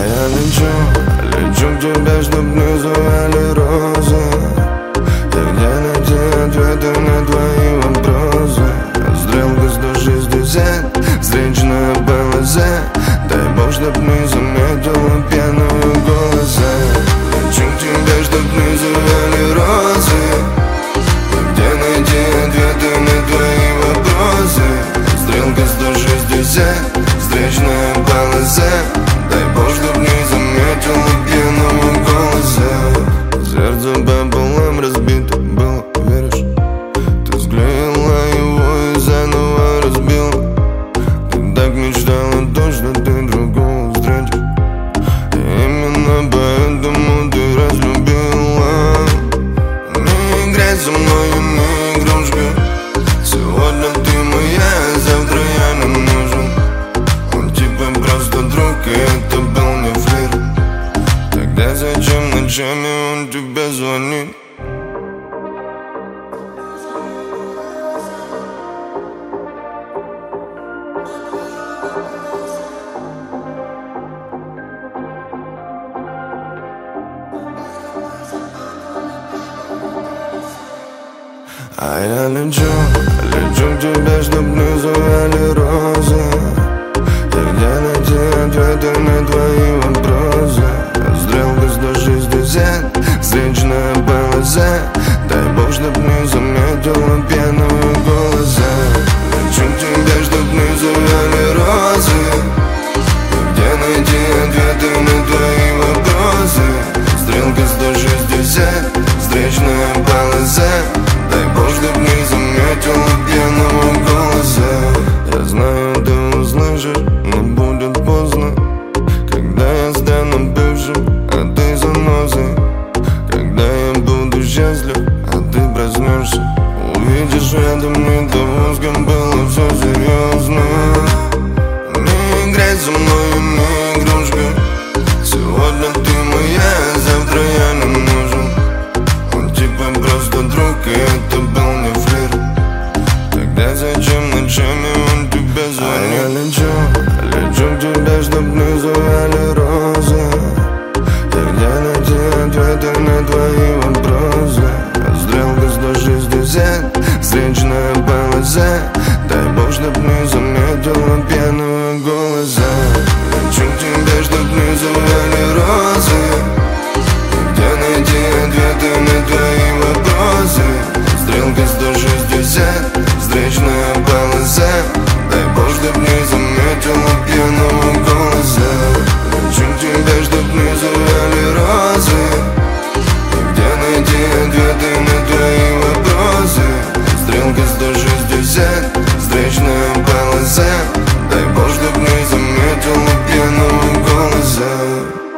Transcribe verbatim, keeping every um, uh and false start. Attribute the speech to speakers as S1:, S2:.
S1: я лечу, лечу к тебе, чтоб не звали розы. И где найти ответы на твои вопросы? Стрелка сто шестьдесят, встречная ПЛЗ. Дай бог, чтоб не заметила пьяного голоса. Лечу к тебе, чтоб не звали розы. И где найти ответы на твои вопросы? Стрелка сто шестьдесят, встречная ПЛЗ. Дай бог, чтоб не заметила пьяного голоса. Сердце пополам разбито было, веришь? Ты склеила его и заново разбила. Ты так мечтала, точно ты другого встретишь. И именно поэтому ты разлюбила. Не играй со мной, не игрушка. Сегодня ты моя, завтра я не нужен. Он типа просто друг, и это был не флирт. Тогда зачем ночами он тебе звонит? А я лечу, лечу к тебе, чтоб не звали розы. И где найти ответы на твои вопросы? Стрелка сто шестьдесят, встречная ПЛЗ. Дай бог, чтоб не заметила пьяного голоса. Лечу к тебе, чтоб не звали розы. И где найти ответы на твои вопросы? Стрелка сто шестьдесят, встречная ПЛЗ. Дай бог, чтоб не заметила пьяного голоса. Я знаю, ты услышишь, но будет поздно. Когда я стану бывшим, а ты занозой. Когда я буду счастлив, а ты проснешься. Увидишь рядом не того, с кем было все серьезно. Не играй со мной, не игрушка. Сегодня ты моя, завтра я не нужен. Он типа просто друг, и это был не флирт. Тогда зачем ночами он тебе звонит? А я лечу, лечу к тебе, чтоб не звали розы. И где найти ответы на твои вопросы? Стрелка сто шестьдесят, встречная ПЛЗ. Дай бог, чтоб не заметила пьяного голоса. Лечу к тебе, чтоб не звали розы. Где найти ответы на твои вопросы? Стрелка сто шестьдесят, встречная ПЛЗ. Дай бог, чтоб не заметила пьяного голоса. Лечу к тебе, чтоб не звали розы. Где найти ответы на твои вопросы? Стрелка сто шестьдесят, встречная ПЛЗ. Дай бог, чтоб не заметила пьяного голоса.